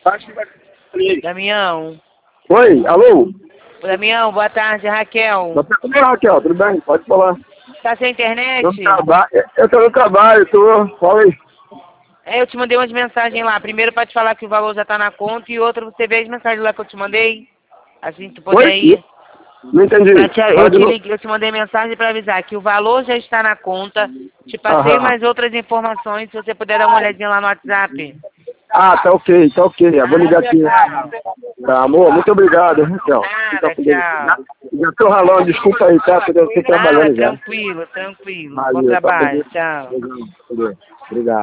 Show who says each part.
Speaker 1: Damião.
Speaker 2: Oi, alô?
Speaker 1: Damião, boa tarde, Raquel.
Speaker 2: Tudo bem, Raquel? Tudo bem? Pode falar.
Speaker 1: Tá sem internet?
Speaker 2: Eu tô no trabalho, Fala aí.
Speaker 1: Eu te mandei umas mensagens lá. Primeiro pra te falar que o valor já tá na conta e outra você vê as mensagens lá que eu te mandei. Assim tu poder
Speaker 2: Oi?
Speaker 1: ir.
Speaker 2: Não entendi.
Speaker 1: Eu te mandei mensagem para avisar que o valor já está na conta. Te passei mais outras informações, se você puder dar uma olhadinha lá no WhatsApp.
Speaker 2: Ah, tá ok. Eu vou ligar aqui. Tá, amor, muito obrigado, Raquel.
Speaker 1: Nada, tchau.
Speaker 2: Já tô ralando, desculpa aí, tá? Tô trabalhando já.
Speaker 1: Tranquilo. Bom
Speaker 2: Valeu,
Speaker 1: trabalho, tchau.
Speaker 2: Obrigado.